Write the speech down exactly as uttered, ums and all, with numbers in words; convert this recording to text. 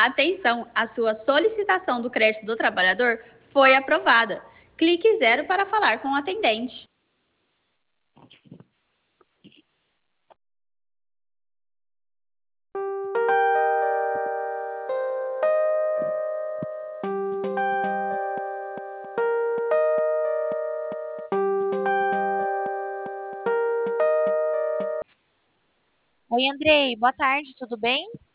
Atenção, a sua solicitação do crédito do trabalhador foi aprovada. Clique zero para falar com o atendente. Oi, Andrei, boa tarde, tudo bem?